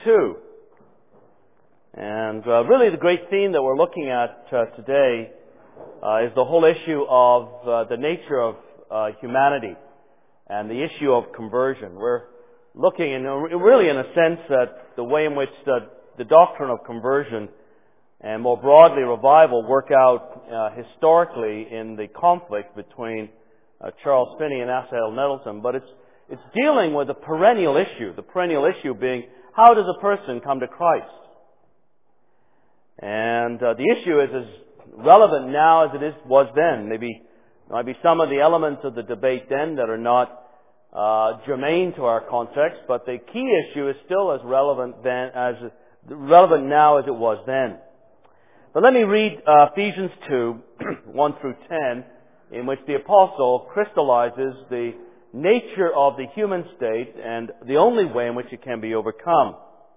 2. And really the great theme that we're looking at today is the whole issue of the nature of humanity and the issue of conversion. We're looking really in a sense at the way in which the doctrine of conversion and more broadly revival work out historically in the conflict between Charles Finney and Asa L. Nettleton. But it's dealing with a perennial issue, the perennial issue being, how does a person come to Christ? And the issue is as relevant now as it was then. Maybe there might be some of the elements of the debate then that are not germane to our context, but the key issue is still as relevant now as it was then. But let me read Ephesians 2, 1 through 10, in which the apostle crystallizes the nature of the human state and the only way in which it can be overcome.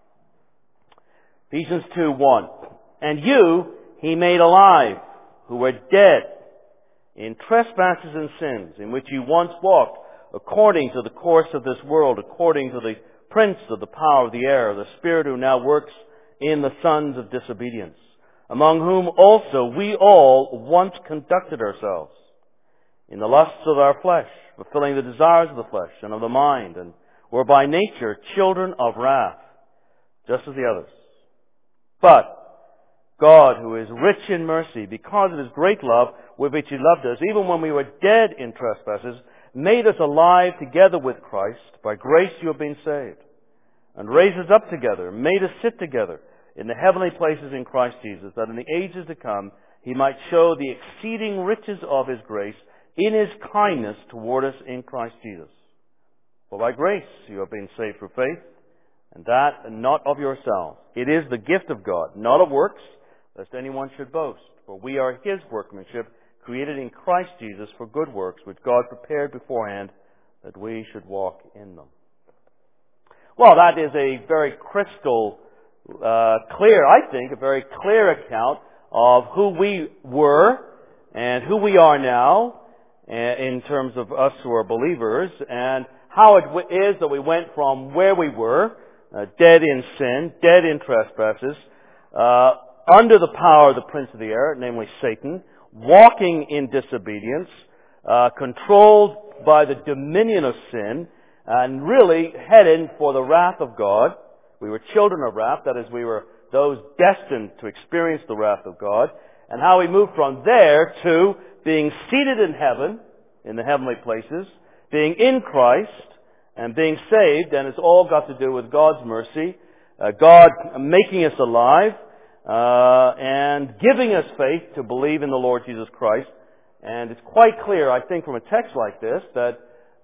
Ephesians 2, 1. And you he made alive, who were dead in trespasses and sins, in which you once walked, according to the course of this world, according to the prince of the power of the air, the spirit who now works in the sons of disobedience, among whom also we all once conducted ourselves in the lusts of our flesh, fulfilling the desires of the flesh and of the mind, and were by nature children of wrath, just as the others. But God, who is rich in mercy, because of His great love with which He loved us, even when we were dead in trespasses, made us alive together with Christ. By grace you have been saved. And raised us up together, made us sit together in the heavenly places in Christ Jesus, that in the ages to come He might show the exceeding riches of His grace in His kindness toward us in Christ Jesus. For by grace you have been saved through faith, and that not of yourselves. It is the gift of God, not of works, lest anyone should boast. For we are His workmanship, created in Christ Jesus for good works, which God prepared beforehand that we should walk in them. Well, that is a very crystal clear, I think, a very clear account of who we were and who we are now in terms of us who are believers, and how it is that we went from where we were, dead in sin, dead in trespasses, under the power of the prince of the air, namely Satan, walking in disobedience, controlled by the dominion of sin, and really heading for the wrath of God. We were children of wrath, that is, we were those destined to experience the wrath of God, and how we moved from there to being seated in heaven, in the heavenly places, being in Christ, and being saved, and it's all got to do with God's mercy, God making us alive, and giving us faith to believe in the Lord Jesus Christ. And it's quite clear, I think, from a text like this, that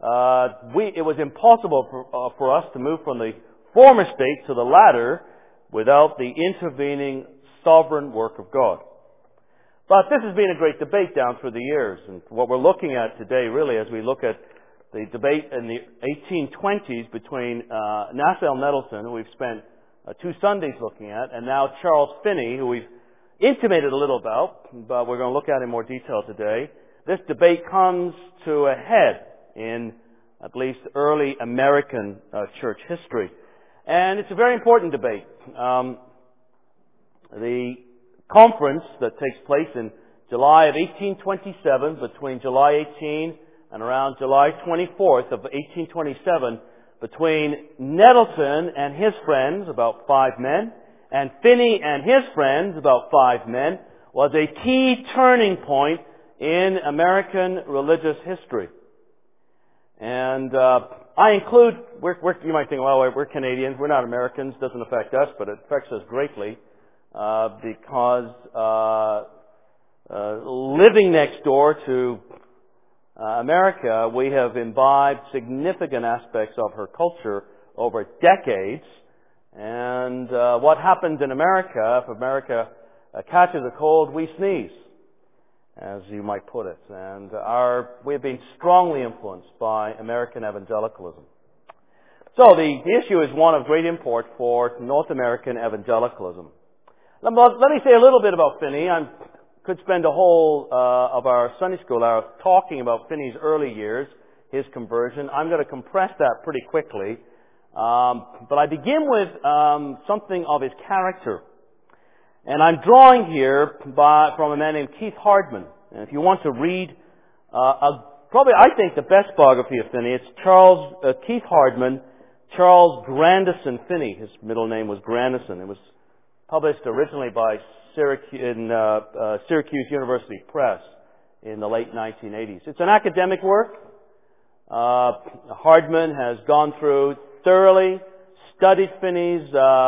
it was impossible for us to move from the former state to the latter without the intervening sovereign work of God. But this has been a great debate down through the years, and what we're looking at today, really, as we look at the debate in the 1820s between Asa L. Nettleton, who we've spent 2 Sundays looking at, and now Charles Finney, who we've intimated a little about, but we're going to look at in more detail today. This debate comes to a head in at least early American church history. And it's a very important debate. The conference that takes place in July of 1827, between July 18 and around July 24th of 1827, between Nettleton and his friends, about 5 men, and Finney and his friends, about 5 men, was a key turning point in American religious history. And I include, you might think, well, we're Canadians, we're not Americans, doesn't affect us, but it affects us greatly because living next door to America, we have imbibed significant aspects of her culture over decades. And what happens in America, if America catches a cold, we sneeze, as you might put it. And we've been strongly influenced by American evangelicalism. So the issue is one of great import for North American evangelicalism. Let me say a little bit about Finney. I could spend a whole of our Sunday school hour talking about Finney's early years, his conversion. I'm going to compress that pretty quickly But I begin with something of his character. And I'm drawing here from a man named Keith Hardman. And if you want to read probably, I think, the best biography of Finney, it's Keith Hardman, Charles Grandison Finney. His middle name was Grandison. It was published originally by Syracuse University Press in the late 1980s. It's an academic work. Hardman has gone through thoroughly, studied Finney's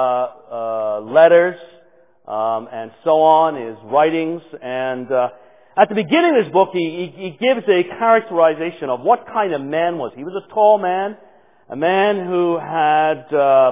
letters, and so on, his writings, and at the beginning of his book, he gives a characterization of what kind of man was he. He was a tall man, a man who had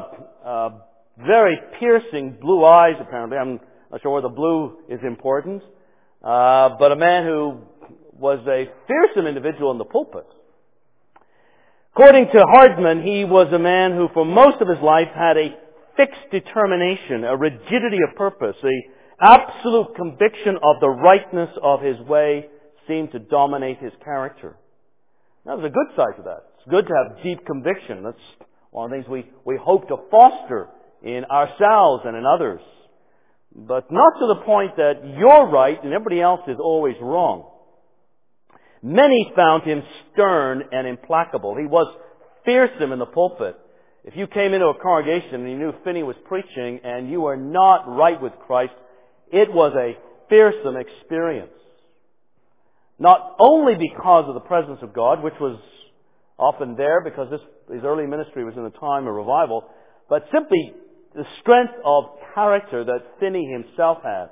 very piercing blue eyes, apparently. I'm not sure whether blue is important, but a man who was a fearsome individual in the pulpit. According to Hardman, he was a man who for most of his life had a fixed determination, a rigidity of purpose, a absolute conviction of the rightness of his way seemed to dominate his character. Now, there's a good side to that. It's good to have deep conviction. That's one of the things we hope to foster in ourselves and in others. But not to the point that you're right and everybody else is always wrong. Many found him stern and implacable. He was fearsome in the pulpit. If you came into a congregation and you knew Finney was preaching and you were not right with Christ, it was a fearsome experience. Not only because of the presence of God, which was often there because his early ministry was in a time of revival, but simply the strength of character that Finney himself had.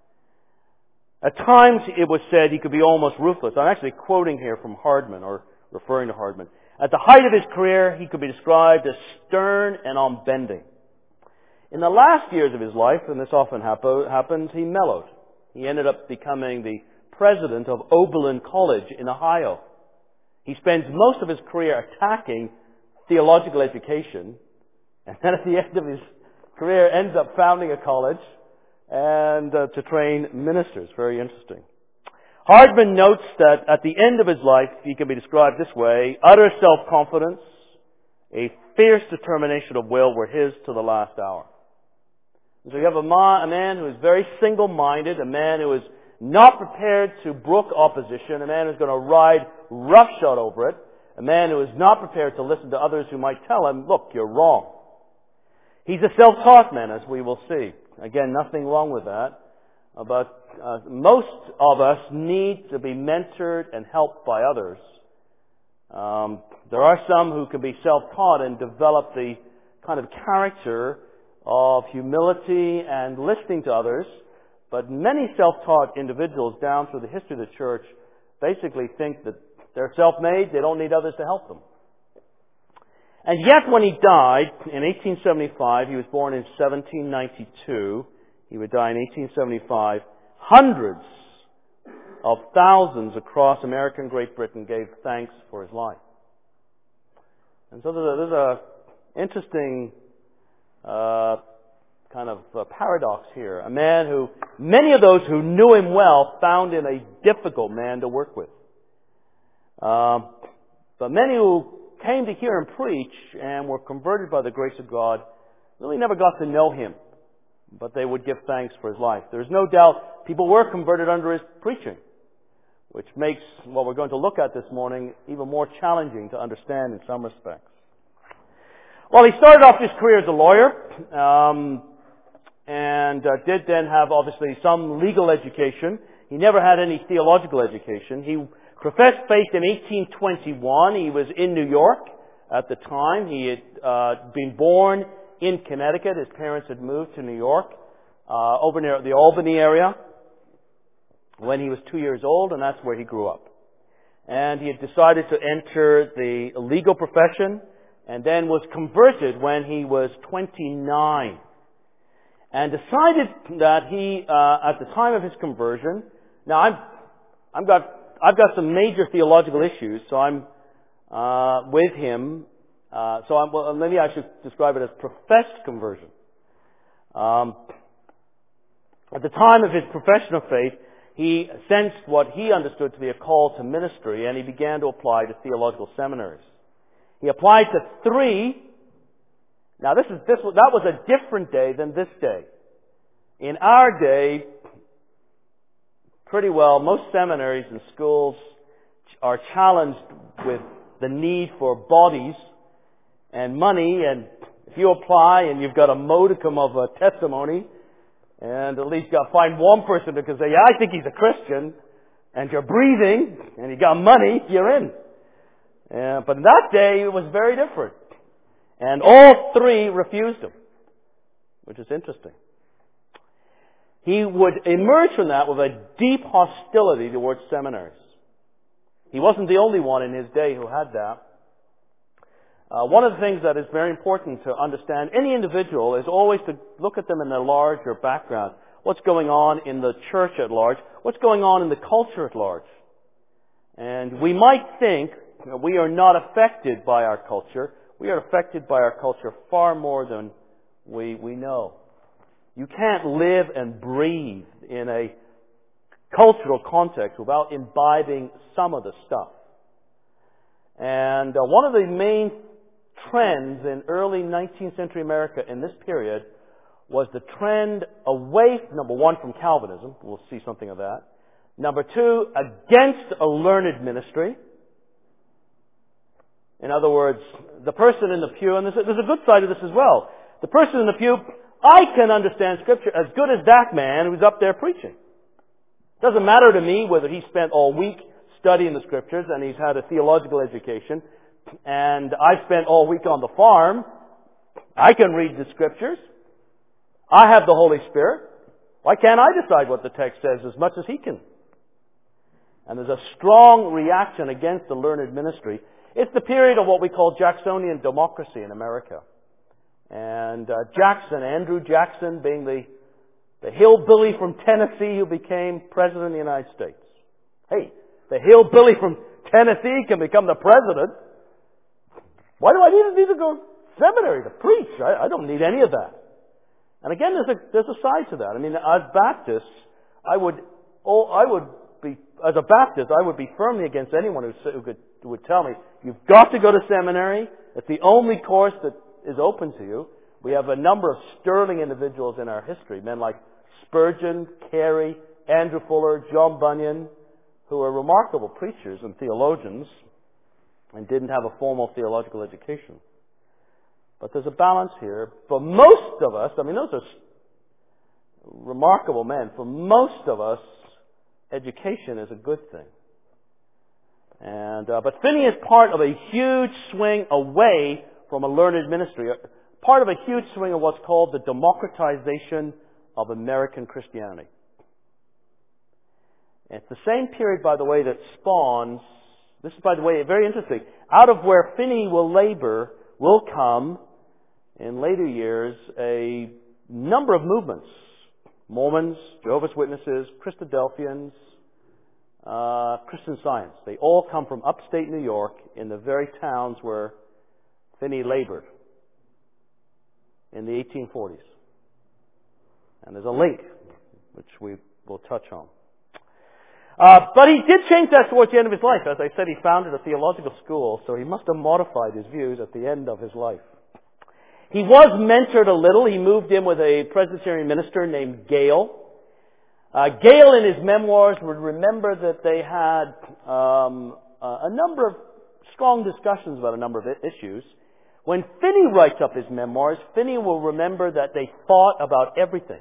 At times it was said he could be almost ruthless. I'm actually quoting here from Hardman, or referring to Hardman. At the height of his career, he could be described as stern and unbending. In the last years of his life, and this often happens, he mellowed. He ended up becoming the president of Oberlin College in Ohio. He spends most of his career attacking theological education, and then at the end of his career ends up founding a college and to train ministers. Very interesting. Hardman notes that at the end of his life, he can be described this way: utter self-confidence, a fierce determination of will were his to the last hour. So you have a man who is very single-minded, a man who is not prepared to brook opposition, a man who's going to ride roughshod over it, a man who is not prepared to listen to others who might tell him, look, you're wrong. He's a self-taught man, as we will see. Again, nothing wrong with that. But most of us need to be mentored and helped by others. There are some who can be self-taught and develop the kind of character of humility and listening to others. But many self-taught individuals down through the history of the church basically think that they're self-made, they don't need others to help them. And yet when he died in 1875, he was born in 1792, he would die in 1875, hundreds of thousands across America and Great Britain gave thanks for his life. And so there's a interesting kind of paradox here. A man who, many of those who knew him well found him a difficult man to work with. But many who came to hear him preach and were converted by the grace of God really never got to know him, but they would give thanks for his life. There's no doubt people were converted under his preaching, which makes what we're going to look at this morning even more challenging to understand in some respects. Well, he started off his career as a lawyer, and did then have obviously some legal education. He never had any theological education. He professed faith in 1821. He was in New York at the time. He had been born in Connecticut. His parents had moved to New York, over near the Albany area, when he was 2 years old, and that's where he grew up. And he had decided to enter the legal profession, and then was converted when he was 29. And decided that he, at the time of his conversion, now I've got some major theological issues, so I'm with him. Well, maybe I should describe it as professed conversion. At the time of his profession of faith, he sensed what he understood to be a call to ministry, and he began to apply to theological seminaries. He applied to 3, Now that was a different day than this day. In our day, pretty well, most seminaries and schools are challenged with the need for bodies and money, and if you apply and you've got a modicum of a testimony, and at least you got to find one person who can say, yeah, I think he's a Christian, and you're breathing, and you got money, you're in. But in that day, it was very different. And all three refused him, which is interesting. He would emerge from that with a deep hostility towards seminaries. He wasn't the only one in his day who had that. One of the things that is very important to understand, any individual, is always to look at them in their larger background. What's going on in the church at large? What's going on in the culture at large? And we might think that we are not affected by our culture. We are affected by our culture far more than we know. You can't live and breathe in a cultural context without imbibing some of the stuff. And one of the main trends in early 19th century America in this period was the trend away, number one, from Calvinism. We'll see something of that. Number two, against a learned ministry. In other words, the person in the pew, and there's a good side of this as well. The person in the pew, I can understand Scripture as good as that man who's up there preaching. Doesn't matter to me whether he spent all week studying the Scriptures and he's had a theological education, and I've spent all week on the farm. I can read the Scriptures. I have the Holy Spirit. Why can't I decide what the text says as much as he can? And there's a strong reaction against the learned ministry. It's the period of what we call Jacksonian democracy in America. And Andrew Jackson being the hillbilly from Tennessee who became president of the United States. Hey, the hillbilly from Tennessee can become the president. Why do I need to go to seminary to preach? I don't need any of that. And again, there's a side to that. I mean, as Baptists, I would be firmly against anyone who would tell me, you've got to go to seminary. It's the only course that is open to you. We have a number of sterling individuals in our history, men like Spurgeon, Carey, Andrew Fuller, John Bunyan, who are remarkable preachers and theologians and didn't have a formal theological education. But there's a balance here. For most of us, I mean, those are remarkable men. For most of us, education is a good thing. But Finney is part of a huge swing away from a learned ministry, part of a huge swing of what's called the democratization of American Christianity. It's the same period, by the way, that spawns, this is, by the way, very interesting, out of where Finney will labor will come, in later years, a number of movements. Mormons, Jehovah's Witnesses, Christadelphians, Christian Science. They all come from upstate New York in the very towns where Finney labored in the 1840s. And there's a link, which we will touch on. But he did change that towards the end of his life. As I said, he founded a theological school, so he must have modified his views at the end of his life. He was mentored a little. He moved in with a Presbyterian minister named Gale. Gale, in his memoirs, would remember that they had a number of strong discussions about a number of issues. When Finney writes up his memoirs, Finney will remember that they fought about everything.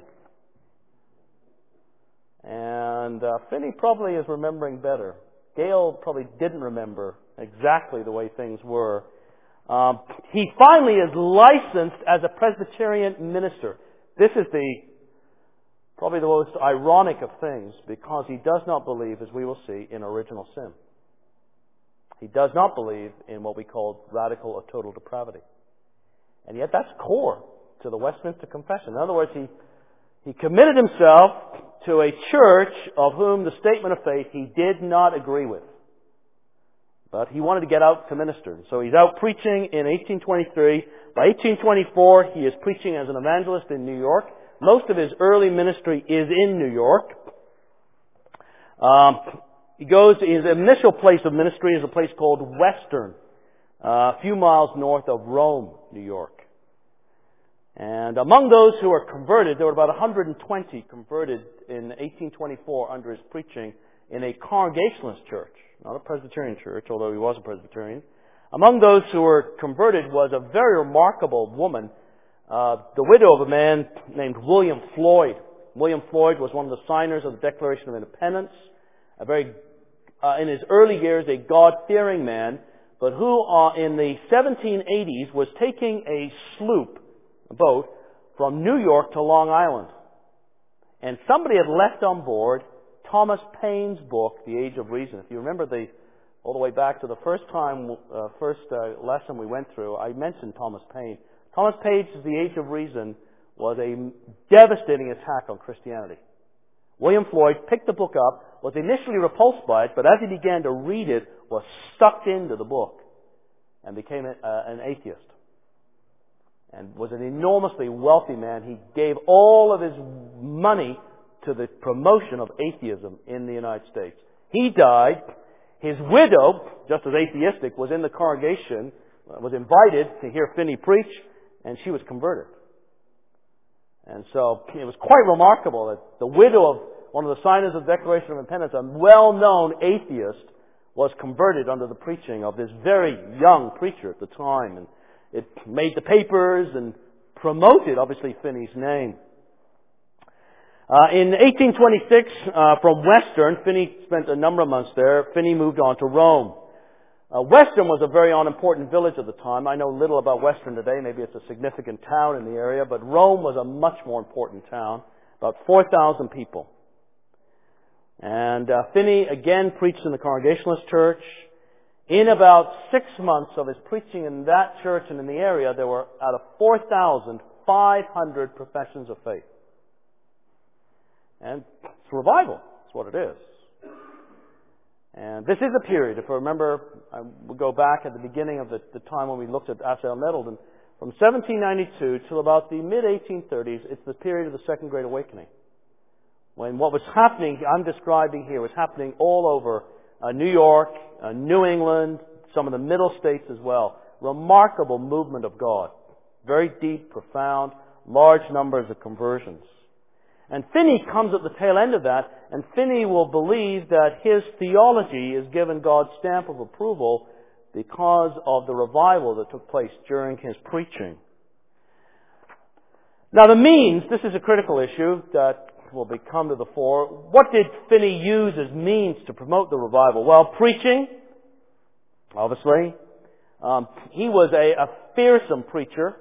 And Finney probably is remembering better. Gale probably didn't remember exactly the way things were. He finally is licensed as a Presbyterian minister. This is probably the most ironic of things, because he does not believe, as we will see, in original sin. He does not believe in what we call radical or total depravity. And yet that's core to the Westminster Confession. In other words, he committed himself to a church of whom the statement of faith he did not agree with. But he wanted to get out to minister. So he's out preaching in 1823. By 1824, he is preaching as an evangelist in New York. Most of his early ministry is in New York. His initial place of ministry is a place called Western, a few miles north of Rome, New York. And among those who were converted, there were about 120 converted in 1824 under his preaching in a Congregationalist church, not a Presbyterian church, although he was a Presbyterian. Among those who were converted was a very remarkable woman, the widow of a man named William Floyd. William Floyd was one of the signers of the Declaration of Independence, in his early years, a God-fearing man, but who in the 1780s was taking a boat from New York to Long Island. And somebody had left on board Thomas Paine's book, The Age of Reason. If you remember all the way back to the first lesson we went through, I mentioned Thomas Paine. Thomas Paine's The Age of Reason was a devastating attack on Christianity. William Floyd picked the book up, was initially repulsed by it, but as he began to read it, was sucked into the book and became an atheist. And was an enormously wealthy man. He gave all of his money to the promotion of atheism in the United States. He died. His widow, just as atheistic, was in the congregation, was invited to hear Finney preach, and she was converted. And so it was quite remarkable that the widow of one of the signers of the Declaration of Independence, a well-known atheist, was converted under the preaching of this very young preacher at the time. And it made the papers and promoted, obviously, Finney's name. In 1826, from Western, Finney spent a number of months there. Finney moved on to Rome. Western was a very unimportant village at the time. I know little about Western today. Maybe it's a significant town in the area, but Rome was a much more important town. About 4,000 people. And Finney again preached in the Congregationalist church. In about 6 months of his preaching in that church and in the area, there were out of 4,500 professions of faith. And it's revival. That's what it is. And this is a period, if I remember, we'll go back at the beginning of the time when we looked at Asahel Nettleton. From 1792 till about the mid-1830s, it's the period of the Second Great Awakening. When what was happening, I'm describing here, was happening all over New York, New England, some of the middle states as well. Remarkable movement of God. Very deep, profound, large numbers of conversions. And Finney comes at the tail end of that, and Finney will believe that his theology is given God's stamp of approval because of the revival that took place during his preaching. Now the means, this is a critical issue that will come to the fore. What did Finney use as means to promote the revival? Well, preaching, obviously. He was a fearsome preacher.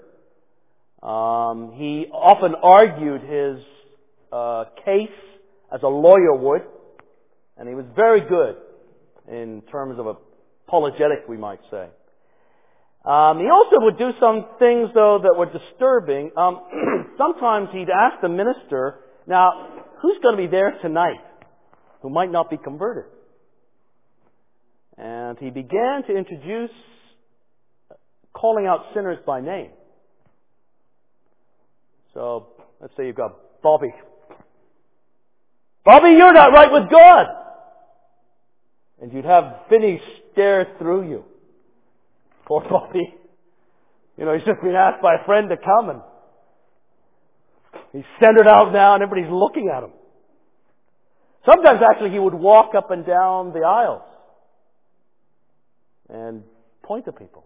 He often argued his case as a lawyer would, and he was very good in terms of apologetic, we might say. He also would do some things, though, that were disturbing. Sometimes he'd ask the minister, now, who's going to be there tonight who might not be converted? And he began to introduce calling out sinners by name. So, let's say you've got Bobby. Bobby, you're not right with God! And you'd have Finney stare through you. Poor Bobby. You know, he's just been asked by a friend to come, and he's centered out now and everybody's looking at him. Sometimes actually he would walk up and down the aisles and point to people.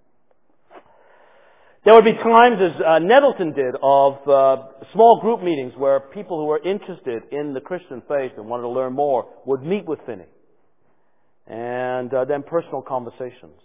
There would be times, as Nettleton did, of small group meetings where people who were interested in the Christian faith and wanted to learn more would meet with Finney. And then personal conversations.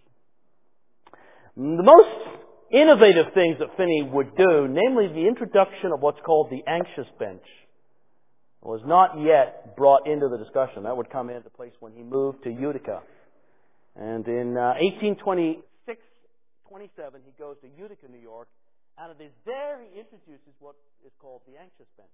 The most innovative things that Finney would do, namely the introduction of what's called the anxious bench, was not yet brought into the discussion. That would come into place when he moved to Utica. And in 1826-27, he goes to Utica, New York, and it is there he introduces what is called the anxious bench.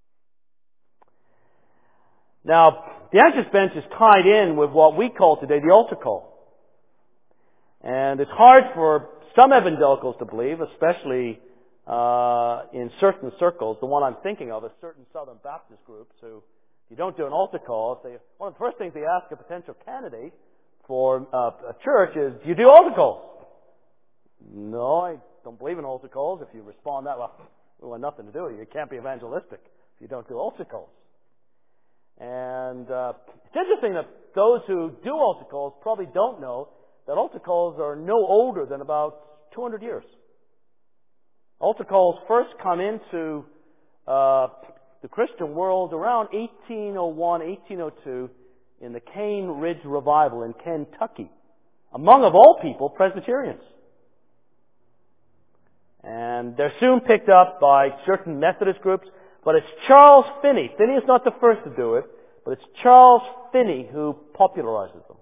Now, the anxious bench is tied in with what we call today the altar call. And it's hard for some evangelicals to believe, especially in certain circles. The one I'm thinking of is certain Southern Baptist groups who, if you don't do an altar call, one of the first things they ask a potential candidate for a church is, do you do altar calls? No, I don't believe in altar calls, if you respond that, well, we want nothing to do with you. You can't be evangelistic if you don't do altar calls. And it's interesting that those who do altar calls probably don't know that altar calls are no older than about 200 years. Altar calls first come into the Christian world around 1801, 1802 in the Cane Ridge Revival in Kentucky, among, of all people, Presbyterians. And they're soon picked up by certain Methodist groups, but it's Charles Finney. Finney is not the first to do it, but it's Charles Finney who popularizes them.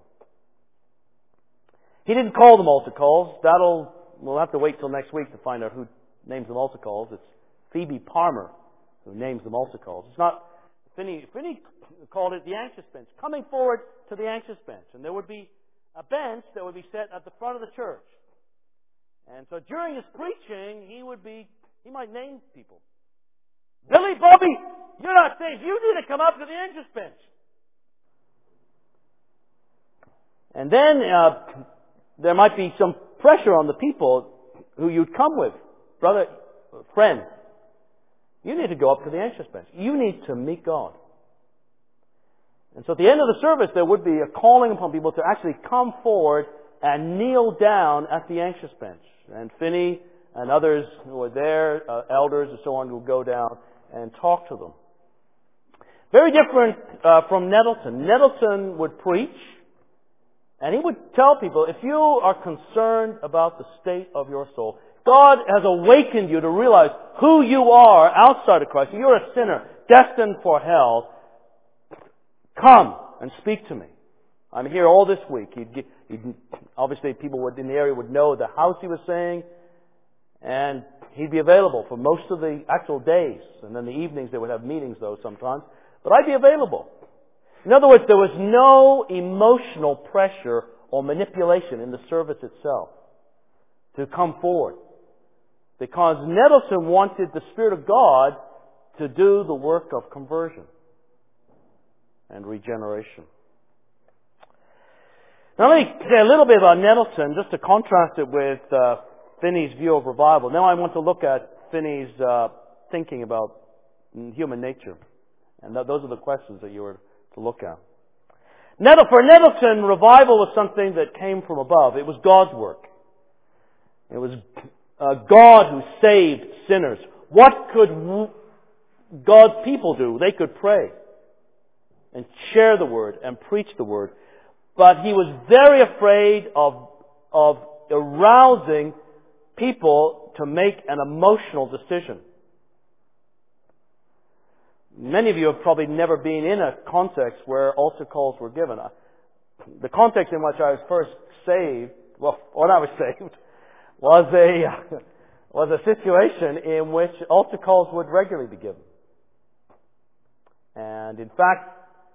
He didn't call them altar calls. We'll have to wait till next week to find out who names them altar calls. It's Phoebe Palmer who names them altar calls. It's not Finney. Finney called it the anxious bench. Coming forward to the anxious bench. And there would be a bench that would be set at the front of the church. And so during his preaching, he might name people. Billy, Bobby, you're not saved. You need to come up to the anxious bench. And then there might be some pressure on the people who you'd come with. Brother, friend, you need to go up to the anxious bench. You need to meet God. And so at the end of the service, there would be a calling upon people to actually come forward and kneel down at the anxious bench. And Finney and others who were there, elders and so on, would go down and talk to them. Very different from Nettleton. Nettleton would preach, and he would tell people, if you are concerned about the state of your soul, God has awakened you to realize who you are outside of Christ. You're a sinner destined for hell. Come and speak to me. I'm here all this week. Obviously, people in the area would know the house he was staying, and he'd be available for most of the actual days. And then the evenings they would have meetings, though, sometimes. But I'd be available. In other words, there was no emotional pressure or manipulation in the service itself to come forward. Because Nettleton wanted the Spirit of God to do the work of conversion and regeneration. Now let me say a little bit about Nettleton, just to contrast it with Finney's view of revival. Now I want to look at Finney's thinking about human nature. And those are the questions that you were to look at. For Nettleton, revival was something that came from above. It was God's work. It was God who saved sinners. What could God's people do? They could pray and share the Word and preach the Word. But he was very afraid of arousing people to make an emotional decision. Many of you have probably never been in a context where altar calls were given. The context in which I was first saved, well, when I was saved, was a situation in which altar calls would regularly be given. And in fact,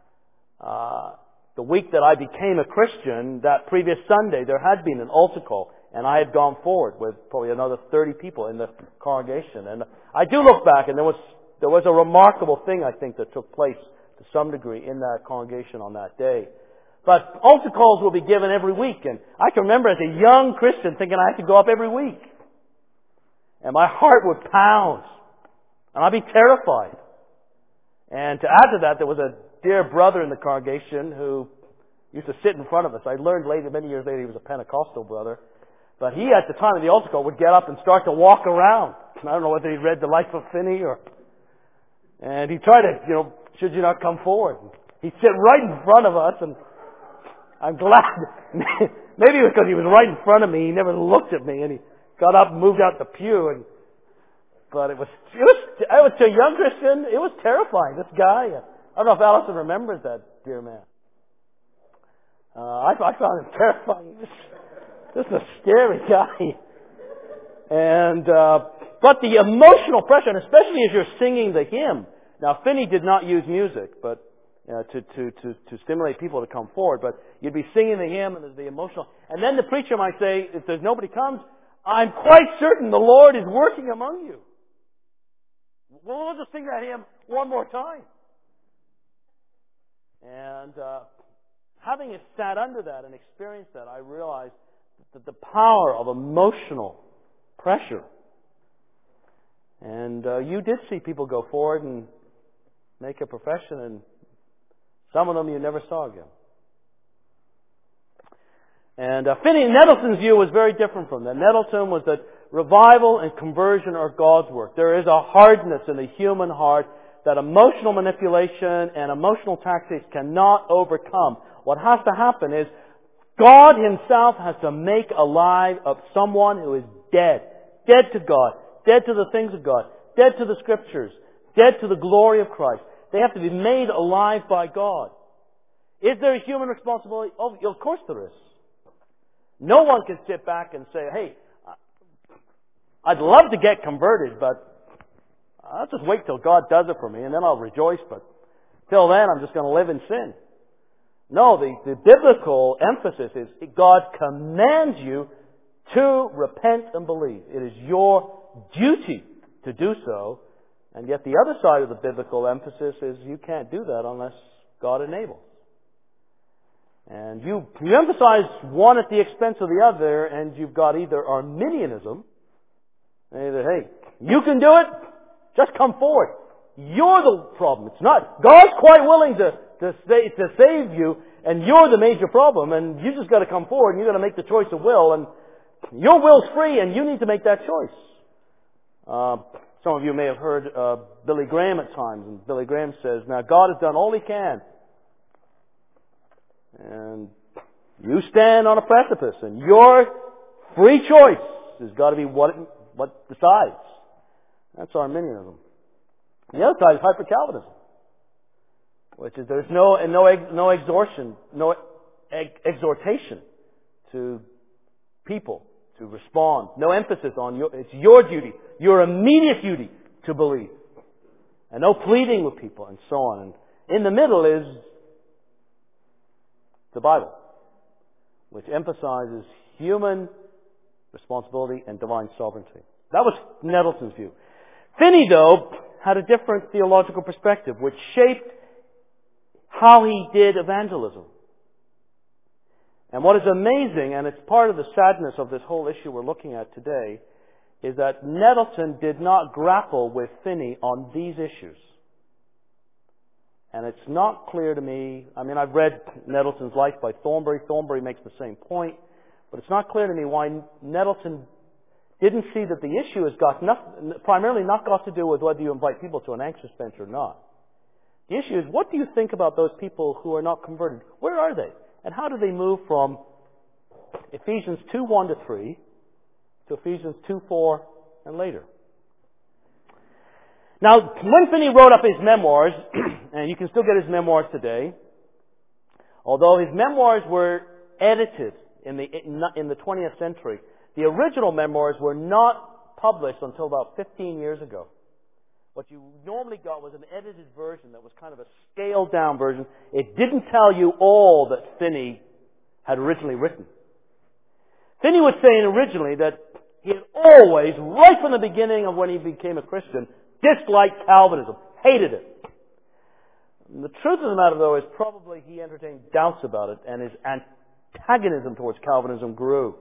the week that I became a Christian, that previous Sunday, there had been an altar call, and I had gone forward with probably another 30 people in the congregation. And I do look back, and there was a remarkable thing, I think, that took place to some degree in that congregation on that day. But altar calls will be given every week, and I can remember as a young Christian thinking I had to go up every week. And my heart would pound, and I'd be terrified. And to add to that, there was a dear brother in the congregation who used to sit in front of us. I learned later, many years later, he was a Pentecostal brother. But he, at the time of the altar call, would get up and start to walk around. I don't know whether he'd read The Life of Finney and he'd try to, should you not come forward? He'd sit right in front of us, and I'm glad. Maybe it was because he was right in front of me. He never looked at me, and he got up and moved out the pew. But I was to a young Christian, it was terrifying. This guy, I don't know if Allison remembers that dear man. I found him terrifying. This is a scary guy. And but the emotional pressure, and especially as you're singing the hymn. Now, Finney did not use music, but to stimulate people to come forward. But you'd be singing the hymn, and there's the emotional. And then the preacher might say, if there's nobody comes, I'm quite certain the Lord is working among you. We'll just sing that hymn one more time. And having sat under that and experienced that, I realized that the power of emotional pressure. And you did see people go forward and make a profession, and some of them you never saw again. And Finney Nettleton's view was very different from that. Nettleton was that revival and conversion are God's work. There is a hardness in the human heart that emotional manipulation and emotional tactics cannot overcome. What has to happen is God Himself has to make alive of someone who is dead. Dead to God. Dead to the things of God. Dead to the Scriptures. Dead to the glory of Christ. They have to be made alive by God. Is there a human responsibility? Oh, of course there is. No one can sit back and say, hey, I'd love to get converted, but I'll just wait till God does it for me and then I'll rejoice, but till then I'm just going to live in sin. No, the biblical emphasis is God commands you to repent and believe. It is your duty to do so, and yet the other side of the biblical emphasis is you can't do that unless God enables. And you emphasize one at the expense of the other, and you've got either Arminianism, either, hey, you can do it, just come forward. You're the problem. It's not. God's quite willing to save you, and you're the major problem, and you just got to come forward, and you've got to make the choice of will, and your will's free, and you need to make that choice. Some of you may have heard Billy Graham at times, and Billy Graham says, now God has done all He can. And you stand on a precipice, and your free choice has got to be what decides. That's Arminianism. The other side is hyper-Calvinism, which is there's no exhortation to people to respond. No emphasis on it's your duty, your immediate duty to believe, and no pleading with people, and so on. And in the middle is the Bible, which emphasizes human responsibility and divine sovereignty. That was Nettleton's view. Finney, though, had a different theological perspective, which shaped how he did evangelism. And what is amazing, and it's part of the sadness of this whole issue we're looking at today, is that Nettleton did not grapple with Finney on these issues. And it's not clear to me, I've read Nettleton's Life by Thornbury. Thornbury makes the same point, but it's not clear to me why Nettleton didn't see that the issue has primarily not got to do with whether you invite people to an anxious bench or not. The issue is, what do you think about those people who are not converted? Where are they? And how do they move from Ephesians 2:1-3 to Ephesians 2:4 and later? Now, when Finney wrote up his memoirs, and you can still get his memoirs today, although his memoirs were edited in the 20th century, the original memoirs were not published until about 15 years ago. What you normally got was an edited version that was kind of a scaled-down version. It didn't tell you all that Finney had originally written. Finney was saying originally that he had always, right from the beginning of when he became a Christian, disliked Calvinism, hated it. And the truth of the matter, though, is probably he entertained doubts about it, and his antagonism towards Calvinism grew.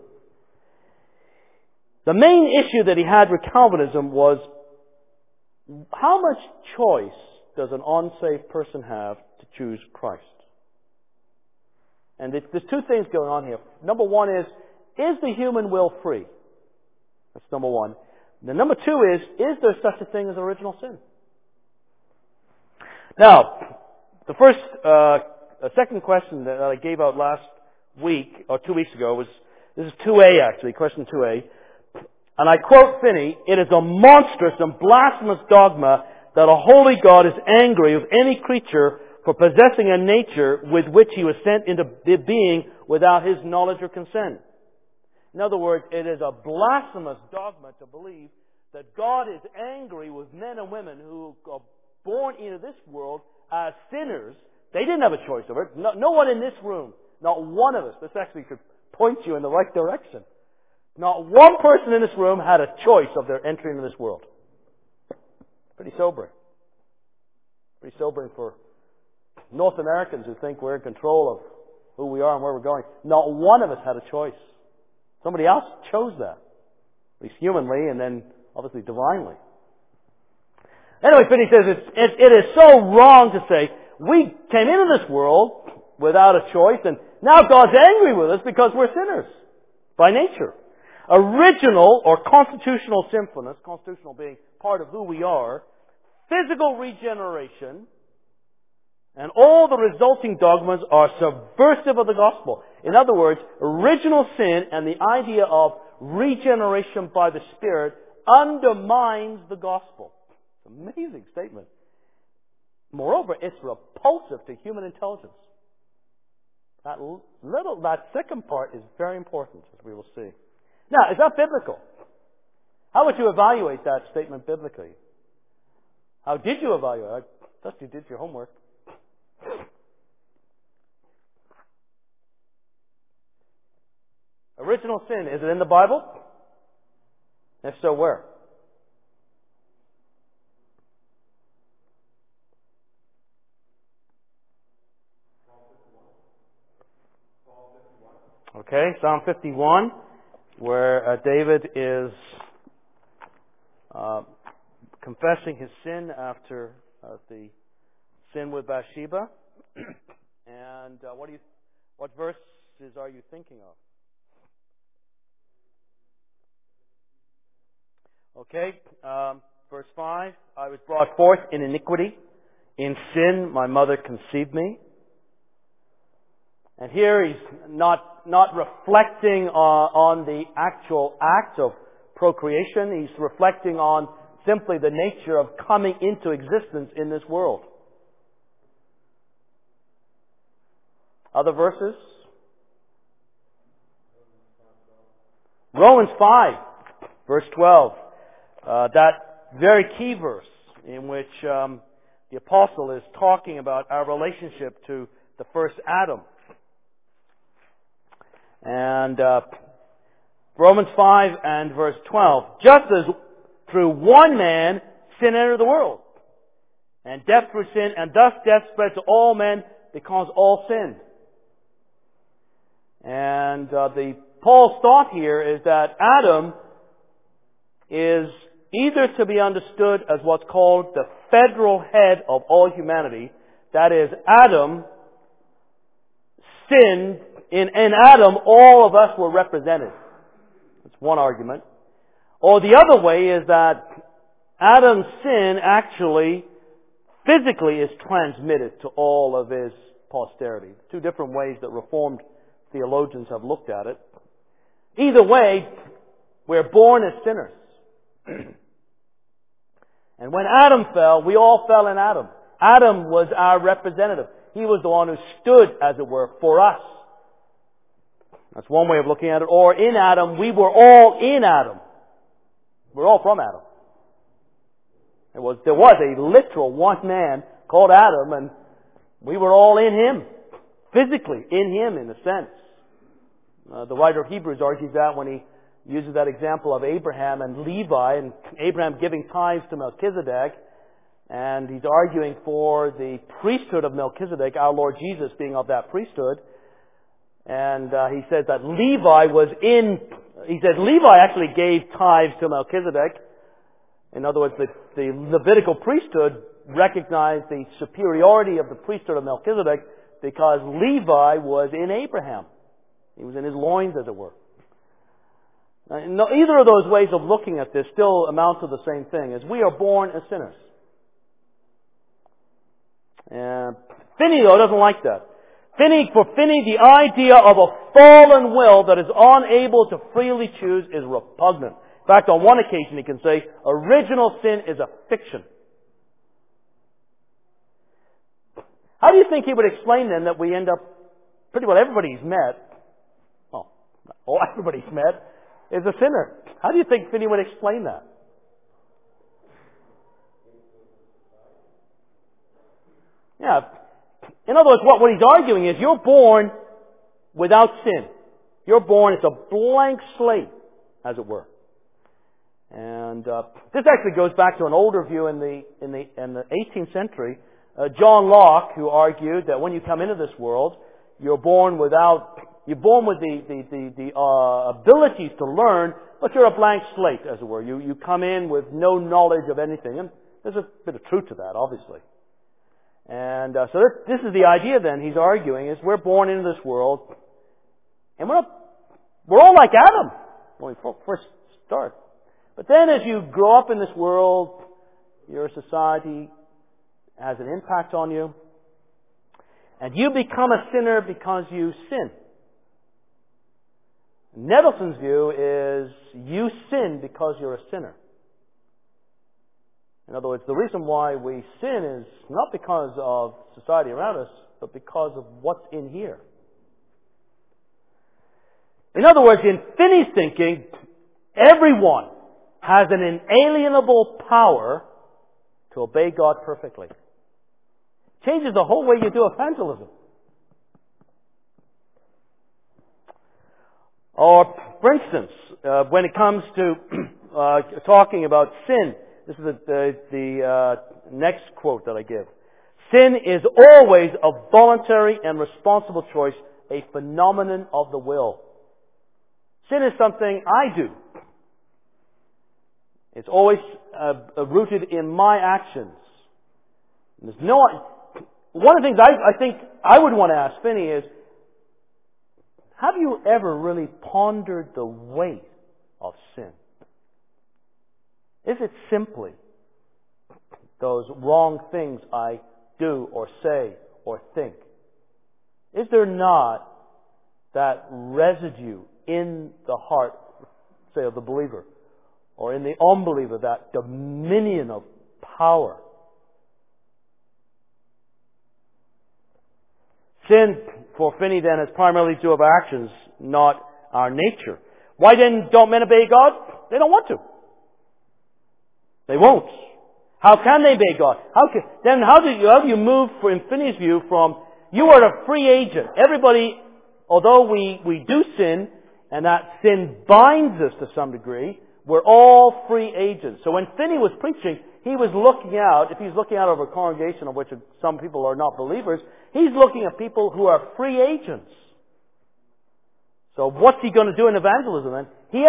The main issue that he had with Calvinism was, how much choice does an unsaved person have to choose Christ? And there's two things going on here. Number one is the human will free? That's number one. The number two is there such a thing as original sin? Now, the second question that I gave out last week, or 2 weeks ago, was, this is 2A actually, question 2A. And I quote Finney, "It is a monstrous and blasphemous dogma that a holy God is angry with any creature for possessing a nature with which he was sent into being without his knowledge or consent." In other words, it is a blasphemous dogma to believe that God is angry with men and women who are born into this world as sinners. They didn't have a choice over it. No one in this room, not one of us, this actually could point you in the right direction. Not one person in this room had a choice of their entry into this world. Pretty sobering. Pretty sobering for North Americans who think we're in control of who we are and where we're going. Not one of us had a choice. Somebody else chose that. at least humanly, and then obviously divinely. Anyway, Finney says it is so wrong to say, we came into this world without a choice, and now God's angry with us because we're sinners by nature. Original or constitutional sinfulness, constitutional being part of who we are, physical regeneration, and all the resulting dogmas are subversive of the gospel. In other words, original sin and the idea of regeneration by the Spirit undermines the gospel. It's an amazing statement. Moreover, it's repulsive to human intelligence. That second part is very important, as we will see. Now, is that biblical? How would you evaluate that statement biblically? How did you evaluate it? I trust you did your homework. Original sin, is it in the Bible? If so, where? Okay, Psalm 51, where David is confessing his sin after the sin with Bathsheba. And what verses are you thinking of? Okay, verse 5, I was brought forth in iniquity. In sin my mother conceived me. And here he's not reflecting on the actual act of procreation. He's reflecting on simply the nature of coming into existence in this world. Other verses? Romans 5, verse 12. That very key verse in which the apostle is talking about our relationship to the first Adam. And Romans 5 and verse 12. Just as through one man sin entered the world, and death through sin, and thus death spread to all men because all sinned. And Paul's thought here is that Adam is either to be understood as what's called the federal head of all humanity. That is, Adam sinned. In Adam, all of us were represented. That's one argument. Or the other way is that Adam's sin actually, physically, is transmitted to all of his posterity. Two different ways that Reformed theologians have looked at it. Either way, we're born as sinners. And when Adam fell, we all fell in Adam. Adam was our representative. He was the one who stood, as it were, for us. That's one way of looking at it. Or in Adam, we were all in Adam. We're all from Adam. There was a literal one man called Adam, and we were all in him. Physically, in him, in a sense. The writer of Hebrews argues that when he uses that example of Abraham and Levi, and Abraham giving tithes to Melchizedek, and he's arguing for the priesthood of Melchizedek, our Lord Jesus being of that priesthood. And he says that Levi actually gave tithes to Melchizedek. In other words, the Levitical priesthood recognized the superiority of the priesthood of Melchizedek because Levi was in Abraham. He was in his loins, as it were. Now, either of those ways of looking at this still amount to the same thing, as we are born as sinners. And Finney, though, doesn't like that. For Finney, the idea of a fallen will that is unable to freely choose is repugnant. In fact, on one occasion he can say, original sin is a fiction. How do you think he would explain then that we end up, pretty well everybody he's met, everybody he's met is a sinner? How do you think Finney would explain that? Yeah. In other words, what he's arguing is you're born without sin. You're born, it's a blank slate, as it were. And this actually goes back to an older view in the 18th century. John Locke, who argued that when you come into this world, you're born without You're born with the abilities to learn, but you're a blank slate, as it were. You come in with no knowledge of anything. And there's a bit of truth to that, obviously. And so this is the idea then he's arguing, is we're born into this world, and we're all like Adam when we first start. But then as you grow up in this world, your society has an impact on you, and you become a sinner because you sin. Nettleson's view is you sin because you're a sinner. In other words, the reason why we sin is not because of society around us, but because of what's in here. In other words, in Finney's thinking, everyone has an inalienable power to obey God perfectly. Changes the whole way you do evangelism. Or, for instance, when it comes to talking about sin, this is the next quote that I give. Sin is always a voluntary and responsible choice, a phenomenon of the will. Sin is something I do. It's always rooted in my actions. There's one of the things I think I would want to ask Finney is, have you ever really pondered the weight of sin? Is it simply those wrong things I do or say or think? Is there not that residue in the heart, say, of the believer, or in the unbeliever, that dominion of power? Sin, for Finney then, is primarily due of our actions, not our nature. Why then don't men obey God? They don't want to. They won't. How can they obey God? How do you move, in Finney's view, from you are a free agent? Everybody, although we do sin, and that sin binds us to some degree, we're all free agents. So when Finney was preaching, he was looking out, if he's looking out over a congregation of which some people are not believers, he's looking at people who are free agents. So what's he going to do in evangelism then? He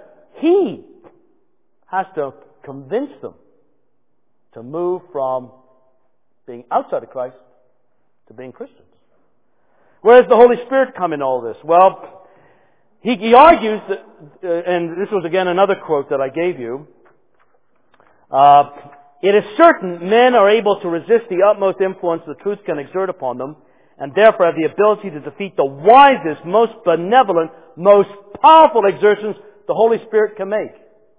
has to convince them to move from being outside of Christ to being Christians. Where does the Holy Spirit come in all this? Well, he argues that, and this was again another quote that I gave you, it is certain men are able to resist the utmost influence the truth can exert upon them, and therefore have the ability to defeat the wisest, most benevolent, most powerful exertions the Holy Spirit can make.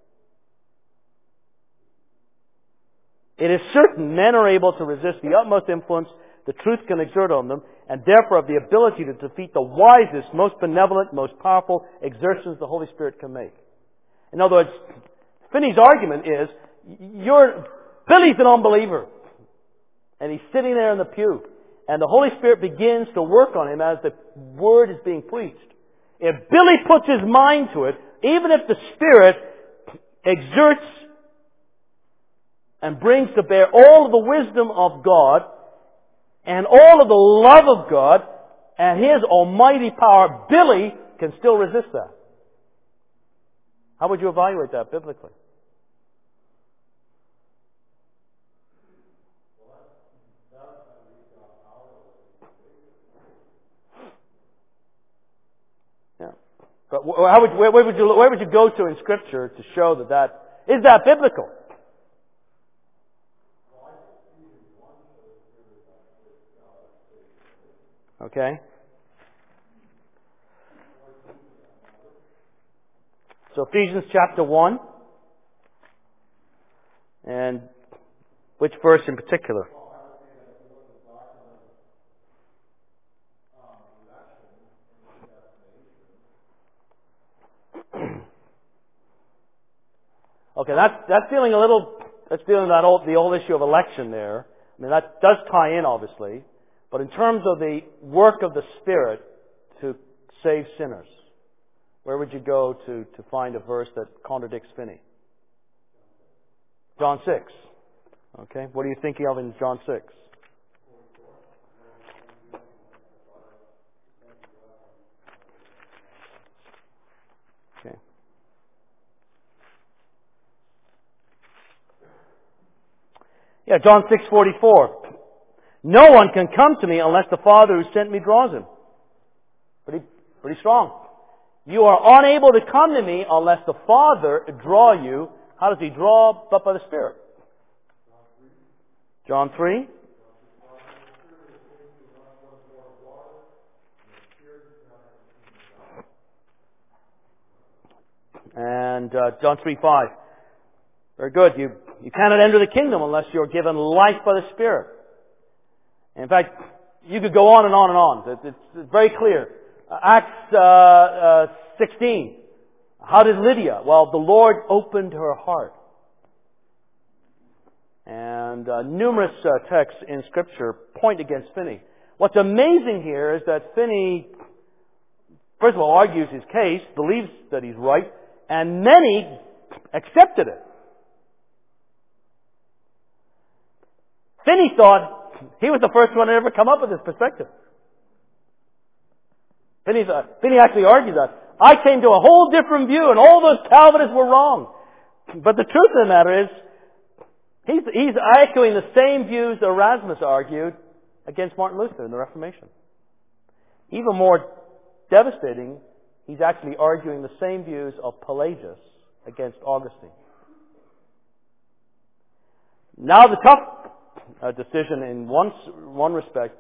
It is certain men are able to resist the utmost influence the truth can exert on them, and therefore have the ability to defeat the wisest, most benevolent, most powerful exertions the Holy Spirit can make. In other words, Finney's argument is, Billy's an unbeliever, and he's sitting there in the pew, and the Holy Spirit begins to work on him as the Word is being preached. If Billy puts his mind to it, even if the Spirit exerts and brings to bear all of the wisdom of God and all of the love of God and His almighty power, Billy can still resist that. How would you evaluate that biblically? Yeah. But where would you go to in Scripture to show that is that biblical? Okay. So Ephesians chapter 1. And which verse in particular? Okay, that's dealing with the old issue of election there. I mean, that does tie in, obviously. But in terms of the work of the Spirit to save sinners, where would you go to find a verse that contradicts Finney? John 6. Okay, what are you thinking of in John 6? Yeah, John 6:44. No one can come to me unless the Father who sent me draws him. Pretty strong. You are unable to come to me unless the Father draw you. How does he draw? But by the Spirit. John 3. And John 3:5. Very good. You cannot enter the kingdom unless you're given life by the Spirit. In fact, you could go on and on and on. It's very clear. Acts 16. How did Lydia? Well, the Lord opened her heart. And numerous texts in Scripture point against Finney. What's amazing here is that Finney, first of all, argues his case, believes that he's right, and many accepted it. Finney thought he was the first one to ever come up with this perspective. Finney actually argued that. I came to a whole different view, and all those Calvinists were wrong. But the truth of the matter is, he's echoing the same views Erasmus argued against Martin Luther in the Reformation. Even more devastating, he's actually arguing the same views of Pelagius against Augustine. Now the tough decision in one respect.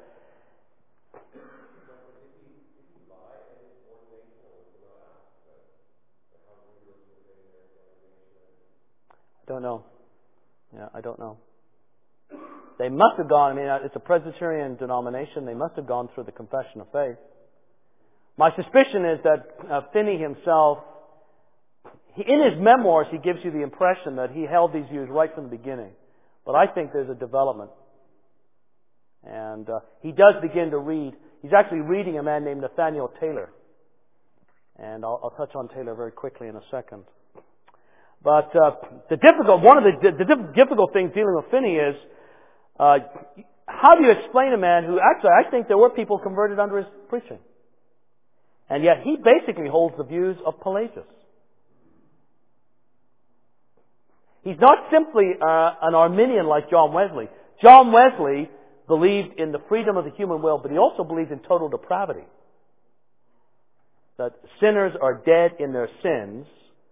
I don't know. Yeah, I don't know. They must have gone, it's a Presbyterian denomination, they must have gone through the Confession of Faith. My suspicion is that Finney himself, in his memoirs, he gives you the impression that he held these views right from the beginning. But I think there's a development. And he does begin to read. He's actually reading a man named Nathaniel Taylor. And I'll touch on Taylor very quickly in a second. But one of the difficult things dealing with Finney is, how do you explain a man who actually, I think there were people converted under his preaching. And yet he basically holds the views of Pelagius. He's not simply an Arminian like John Wesley. John Wesley believed in the freedom of the human will, but he also believed in total depravity. That sinners are dead in their sins,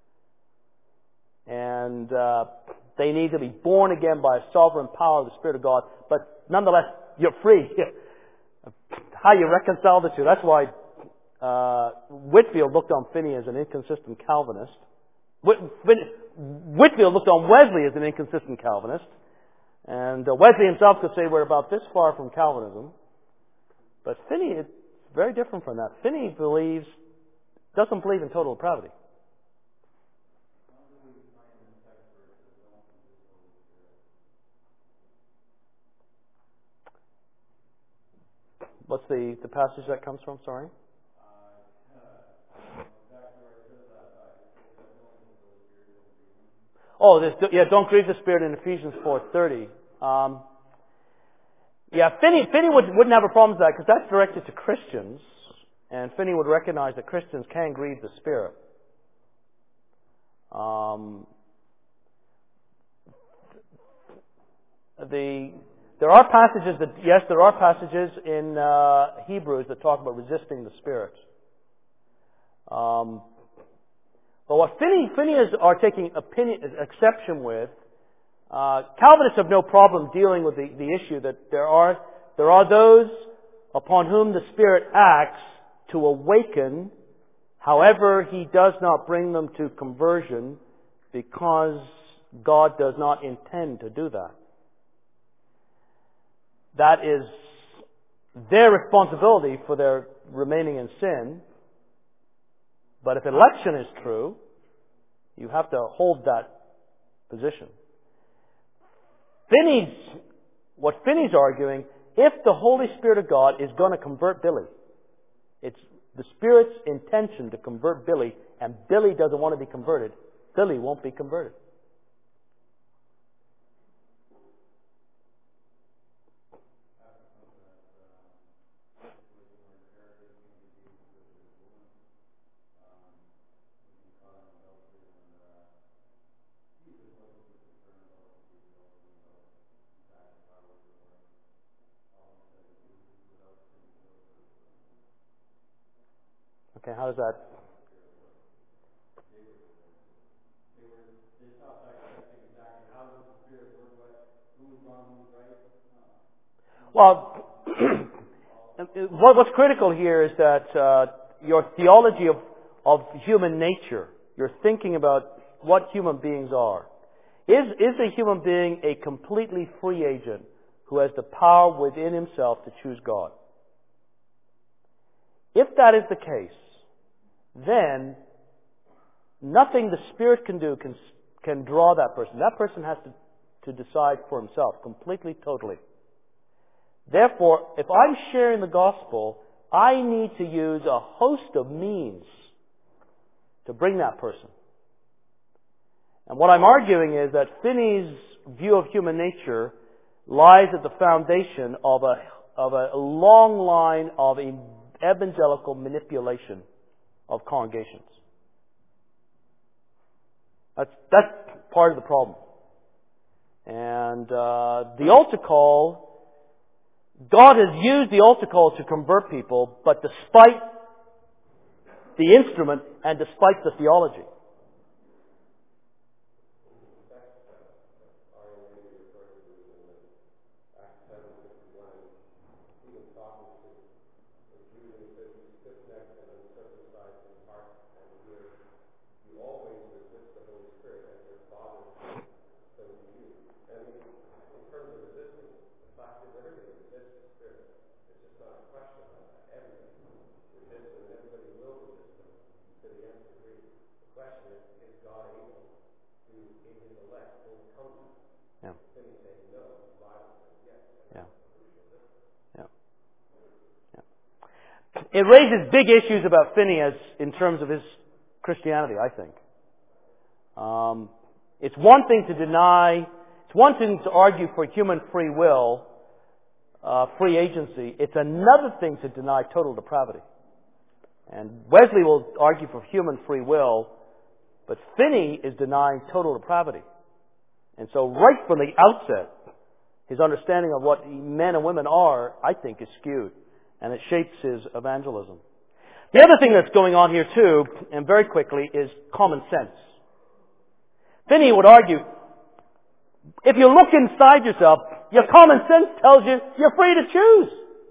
and they need to be born again by a sovereign power of the Spirit of God. But nonetheless, you're free. How you reconcile the two. That's why Whitefield looked on Finney as an inconsistent Calvinist. Whitefield looked on Wesley as an inconsistent Calvinist. And Wesley himself could say we're about this far from Calvinism. But Finney is very different from that. Finney doesn't believe in total depravity. What's the passage that comes from? Sorry. Don't grieve the Spirit in Ephesians 4:30. Finney wouldn't have a problem with that because that's directed to Christians, and Finney would recognize that Christians can grieve the Spirit. There are passages in Hebrews that talk about resisting the Spirit. But what Finney are taking exception with, Calvinists have no problem dealing with the issue that there are those upon whom the Spirit acts to awaken. However, He does not bring them to conversion because God does not intend to do that. That is their responsibility for their remaining in sin. But if election is true, you have to hold that position. What Finney's arguing, if the Holy Spirit of God is going to convert Billy, it's the Spirit's intention to convert Billy, and Billy doesn't want to be converted, Billy won't be converted. Okay, how does that? Well, what's critical here is that your theology of human nature, your thinking about what human beings are. Is a human being a completely free agent who has the power within himself to choose God? If that is the case, then nothing the Spirit can do can draw that person. That person has to decide for himself, completely, totally. Therefore, if I'm sharing the gospel, I need to use a host of means to bring that person. And what I'm arguing is that Finney's view of human nature lies at the foundation of a long line of evangelical manipulation of congregations. That's part of the problem. And the altar call, God has used the altar call to convert people, but despite the instrument and despite the theology. It raises big issues about Finney in terms of his Christianity, I think. It's one thing to argue for human free will, free agency. It's another thing to deny total depravity. And Wesley will argue for human free will, but Finney is denying total depravity. And so right from the outset, his understanding of what men and women are, I think, is skewed. And it shapes his evangelism. The other thing that's going on here too, and very quickly, is common sense. Finney would argue, if you look inside yourself, your common sense tells you you're free to choose.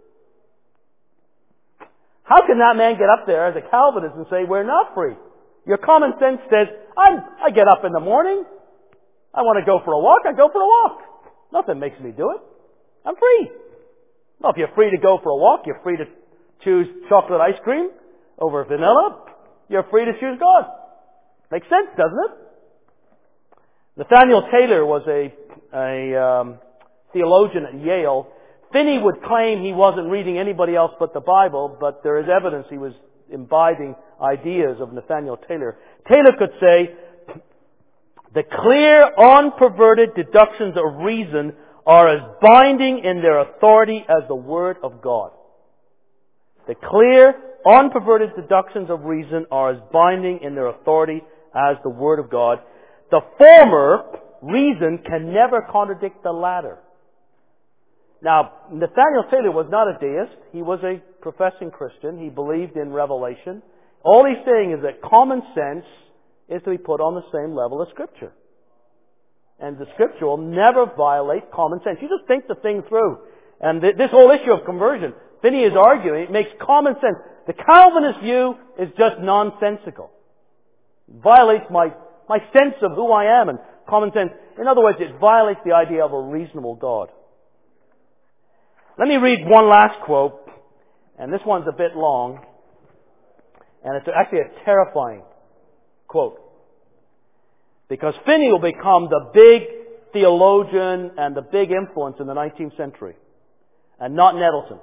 How can that man get up there as a Calvinist and say we're not free? Your common sense says, I get up in the morning, I want to go for a walk, I go for a walk. Nothing makes me do it. I'm free. Well, if you're free to go for a walk, you're free to choose chocolate ice cream over vanilla, you're free to choose God. Makes sense, doesn't it? Nathaniel Taylor was a theologian at Yale. Finney would claim he wasn't reading anybody else but the Bible, but there is evidence he was imbibing ideas of Nathaniel Taylor. Taylor could say, the clear, unperverted deductions of reason are as binding in their authority as the Word of God. The clear, unperverted deductions of reason are as binding in their authority as the Word of God. The former, reason, can never contradict the latter. Now, Nathaniel Taylor was not a deist. He was a professing Christian. He believed in revelation. All he's saying is that common sense is to be put on the same level as Scripture. And the Scripture will never violate common sense. You just think the thing through. And this whole issue of conversion, Finney is arguing, it makes common sense. The Calvinist view is just nonsensical. It violates my sense of who I am and common sense. In other words, it violates the idea of a reasonable God. Let me read one last quote, and this one's a bit long, and it's actually a terrifying quote. Because Finney will become the big theologian and the big influence in the 19th century, and not Nettleton.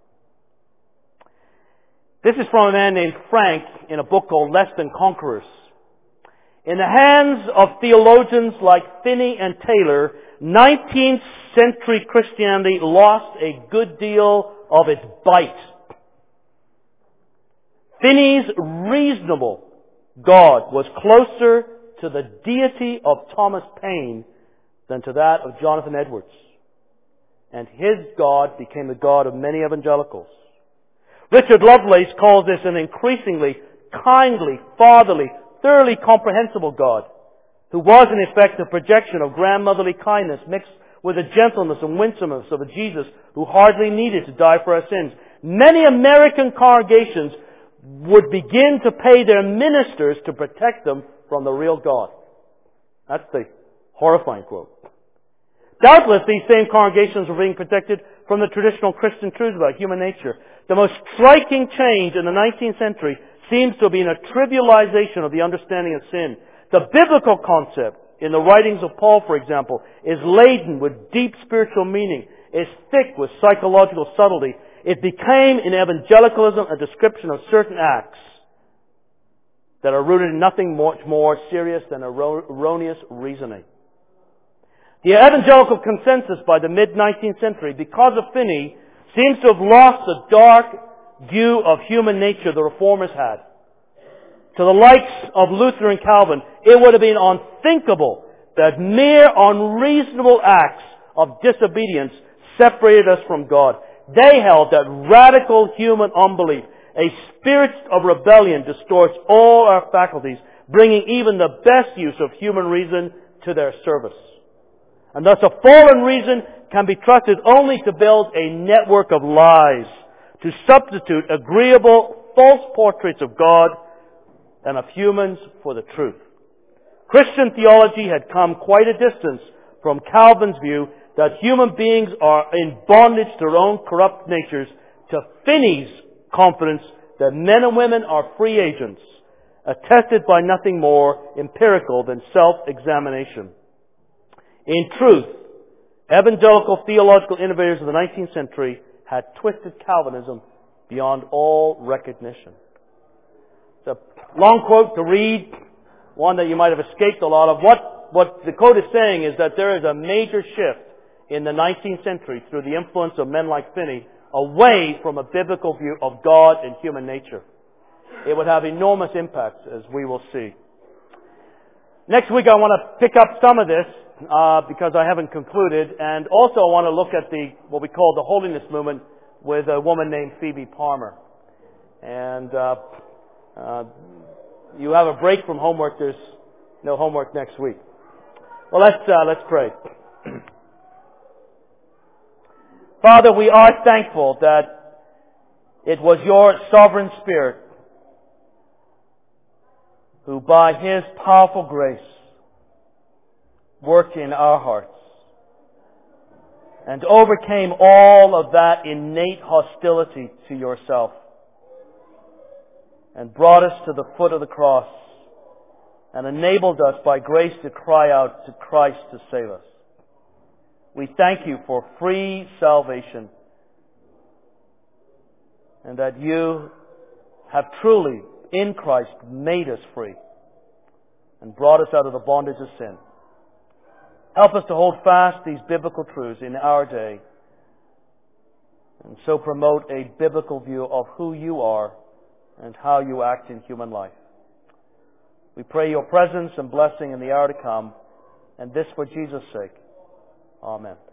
This is from a man named Frank in a book called Less Than Conquerors. In the hands of theologians like Finney and Taylor, 19th century Christianity lost a good deal of its bite. Finney's reasonable God was closer to the deity of Thomas Paine than to that of Jonathan Edwards. And his God became the God of many evangelicals. Richard Lovelace calls this an increasingly kindly, fatherly, thoroughly comprehensible God, who was in effect a projection of grandmotherly kindness mixed with the gentleness and winsomeness of a Jesus who hardly needed to die for our sins. Many American congregations would begin to pay their ministers to protect them from the real God. That's the horrifying quote. Doubtless these same congregations were being protected from the traditional Christian truths about human nature. The most striking change in the 19th century seems to have been a trivialization of the understanding of sin. The biblical concept in the writings of Paul, for example, is laden with deep spiritual meaning, is thick with psychological subtlety. It became in evangelicalism a description of certain acts that are rooted in nothing much more serious than erroneous reasoning. The evangelical consensus by the mid-19th century, because of Finney, seems to have lost the dark view of human nature the Reformers had. To the likes of Luther and Calvin, it would have been unthinkable that mere unreasonable acts of disobedience separated us from God. They held that radical human unbelief, a spirit of rebellion, distorts all our faculties, bringing even the best use of human reason to their service. And thus a fallen reason can be trusted only to build a network of lies, to substitute agreeable false portraits of God and of humans for the truth. Christian theology had come quite a distance from Calvin's view that human beings are in bondage to their own corrupt natures, to Finney's confidence that men and women are free agents, attested by nothing more empirical than self-examination. In truth, evangelical theological innovators of the 19th century had twisted Calvinism beyond all recognition. It's a long quote to read, one that you might have escaped a lot of. What the quote is saying is that there is a major shift in the 19th century through the influence of men like Finney away from a biblical view of God and human nature. It would have enormous impacts, as we will see. Next week I want to pick up some of this because I haven't concluded, and also I want to look at what we call the holiness movement with a woman named Phoebe Palmer. And you have a break from homework. There's no homework next week. Well, let's pray. Father, we are thankful that it was your sovereign Spirit who by His powerful grace worked in our hearts and overcame all of that innate hostility to yourself and brought us to the foot of the cross and enabled us by grace to cry out to Christ to save us. We thank you for free salvation and that you have truly, in Christ, made us free and brought us out of the bondage of sin. Help us to hold fast these biblical truths in our day and so promote a biblical view of who you are and how you act in human life. We pray your presence and blessing in the hour to come, and this for Jesus' sake. Amen.